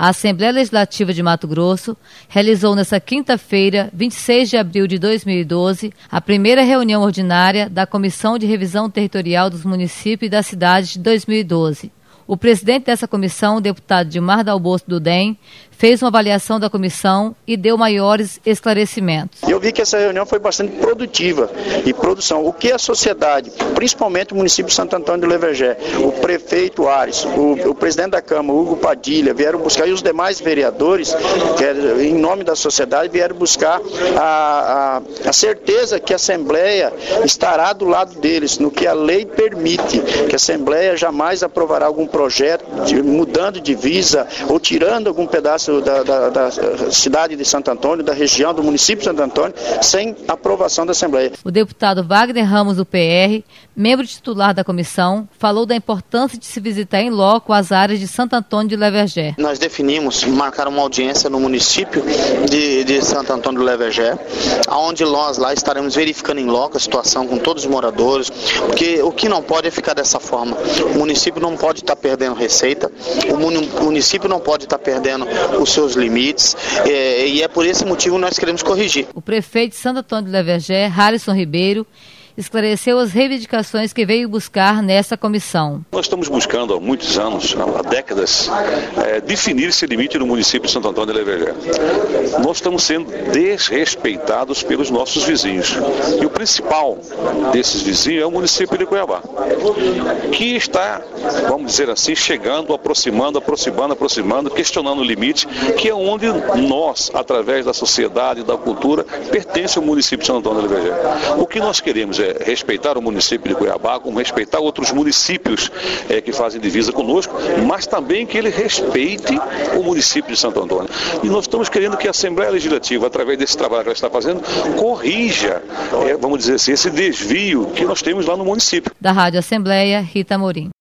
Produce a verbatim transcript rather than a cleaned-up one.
A Assembleia Legislativa de Mato Grosso realizou nesta quinta-feira, vinte e seis de abril de dois mil e doze, a primeira reunião ordinária da Comissão de Revisão Territorial dos Municípios e das Cidades de dois mil e doze. O presidente dessa comissão, o deputado Dilmar Dalbosto do D E M, fez uma avaliação da comissão e deu maiores esclarecimentos. Eu vi que essa reunião foi bastante produtiva e produção. O que a sociedade, principalmente o município de Santo Antônio do Levergé, o prefeito Ares, o, o presidente da Câmara, Hugo Padilha, vieram buscar, e os demais vereadores, que, em nome da sociedade, vieram buscar a, a, a certeza que a Assembleia estará do lado deles, no que a lei permite, que a Assembleia jamais aprovará algum projeto de, mudando divisa ou tirando algum pedaço Da, da, da cidade de Santo Antônio, da região, do município de Santo Antônio, sem aprovação da Assembleia. O deputado Wagner Ramos, do P R, membro titular da comissão, falou da importância de se visitar em loco as áreas de Santo Antônio de Levergé. Nós definimos marcar uma audiência no município de, de Santo Antônio do Levergé, onde nós lá estaremos verificando em loco a situação com todos os moradores, porque o que não pode é ficar dessa forma. O município não pode estar perdendo receita, o município não pode estar perdendo os seus limites, é, e é por esse motivo que nós queremos corrigir. O prefeito de Santo Antônio do Levergé, Harrison Ribeiro, esclareceu as reivindicações que veio buscar nessa comissão. Nós estamos buscando há muitos anos, há décadas, é, definir esse limite no município de Santo Antônio do Levergé. Nós estamos sendo desrespeitados pelos nossos vizinhos. E o principal desses vizinhos é o município de Cuiabá, que está, vamos dizer assim, chegando, aproximando, aproximando, aproximando, questionando o limite, que é onde nós, através da sociedade e da cultura, pertence ao município de Santo Antônio do Levergé. O que nós queremos é respeitar o município de Cuiabá, como respeitar outros municípios é, que fazem divisa conosco, mas também que ele respeite o município de Santo Antônio. E nós estamos querendo que a Assembleia Legislativa, através desse trabalho que ela está fazendo, corrija, é, vamos dizer assim, esse desvio que nós temos lá no município. Da Rádio Assembleia, Rita Amorim.